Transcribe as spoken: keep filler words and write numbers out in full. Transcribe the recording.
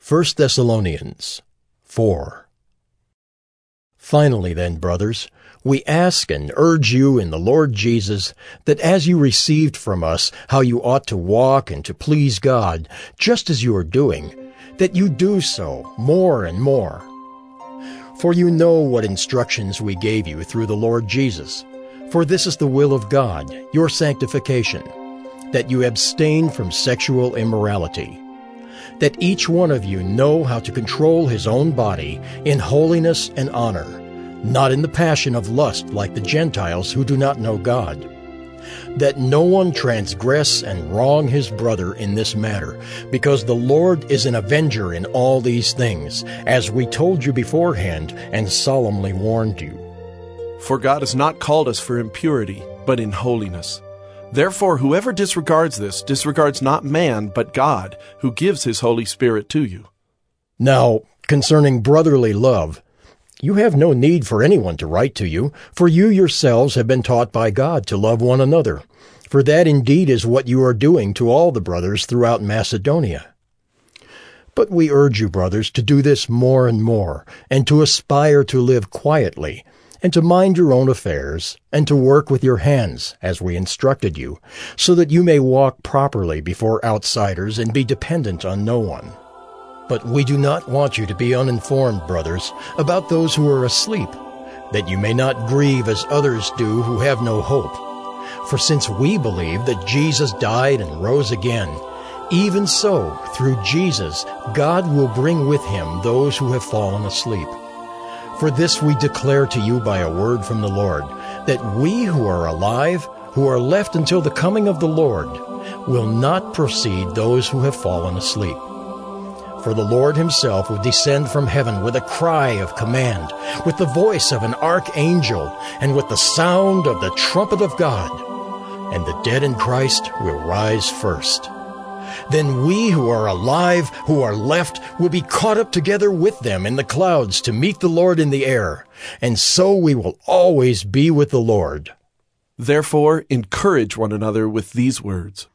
First Thessalonians four. Finally then, brothers, we ask and urge you in the Lord Jesus that as you received from us how you ought to walk and to please God, just as you are doing, that you do so more and more. For you know what instructions we gave you through the Lord Jesus. For this is the will of God, your sanctification, that you abstain from sexual immorality, that each one of you know how to control his own body in holiness and honor, not in the passion of lust like the Gentiles who do not know God, that no one transgress and wrong his brother in this matter, because the Lord is an avenger in all these things, as we told you beforehand and solemnly warned you. For God has not called us for impurity, but in holiness. Therefore, whoever disregards this disregards not man, but God, who gives his Holy Spirit to you. Now, concerning brotherly love, you have no need for anyone to write to you, for you yourselves have been taught by God to love one another. For that indeed is what you are doing to all the brothers throughout Macedonia. But we urge you, brothers, to do this more and more, and to aspire to live quietly, and to mind your own affairs, and to work with your hands, as we instructed you, so that you may walk properly before outsiders and be dependent on no one. But we do not want you to be uninformed, brothers, about those who are asleep, that you may not grieve as others do who have no hope. For since we believe that Jesus died and rose again, even so, through Jesus, God will bring with him those who have fallen asleep. For this we declare to you by a word from the Lord, that we who are alive, who are left until the coming of the Lord, will not precede those who have fallen asleep. For the Lord himself will descend from heaven with a cry of command, with the voice of an archangel, and with the sound of the trumpet of God. And the dead in Christ will rise first. Then we who are alive, who are left, will be caught up together with them in the clouds to meet the Lord in the air, and so we will always be with the Lord. Therefore, encourage one another with these words.